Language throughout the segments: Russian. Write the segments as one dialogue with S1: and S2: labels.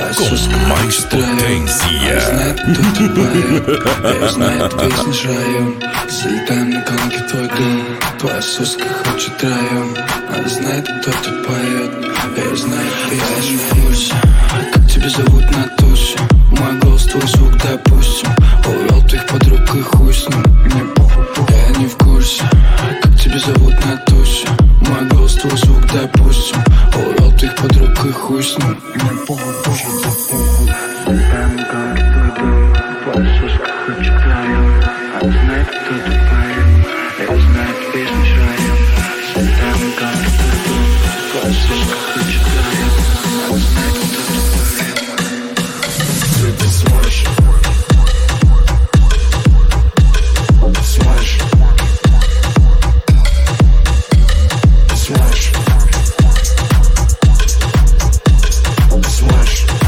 S1: mais potência.
S2: Я знаю, песни с раем. Залетаем на колонки в твой дом. Твоя соска хочет раем. Она знает, кто тут поет. Я знаю, ты не в курсе. Как тебя зовут на тусе? Мой голос, твой звук, допустим. Увел твоих подруг и хуй с ним. Мне похуй, я не в курсе. Как тебя зовут на тусе? Мой голос, твой звук, допустим. Увел твоих подруг и хуй с ним. Мне похуй, похуй, похуй. Залетаем на колонки в твой дом. Твоя соска хочет раем. Она знает, кто тут поет. Я знаю, песни с раем. Залетаем на колонки в твой дом. Твоя соска хочет раем. Она знает, кто тут поет. Ты смоешь. Смоешь. Смоешь. Смоешь.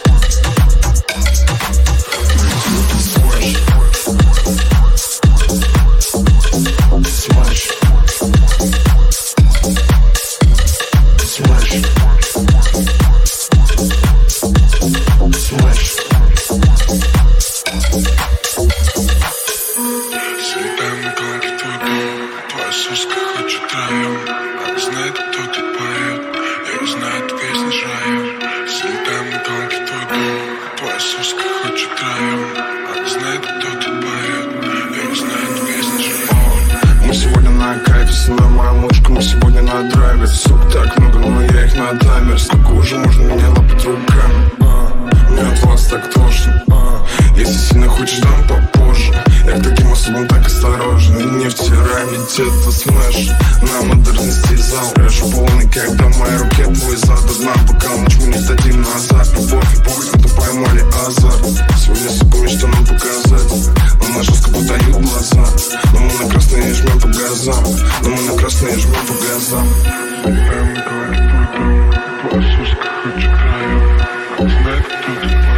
S2: Мы сегодня на кайфе, снимаем мою мочку, мы сегодня на драйве. Сук так много, но я их на таймер. Сколько уже можно меня лапать руками? Мне от вас так тошно. Если сильно хочешь, дам попозже. Я к таким особам так осторожен. И не втирай, ведь это смэш. На модерности зал рэш полный, когда в моей руке твой зад. Одна пока ночь мы не дадим назад. Любовь и похоть, мы поймали азарт. Сегодня сука, что нам показать. Но на жестко подают глаза. Но мы на красные жмем по газам. Но мы на красные жмем по газам. Твоя соска хочет раем. Она знает, кто ты.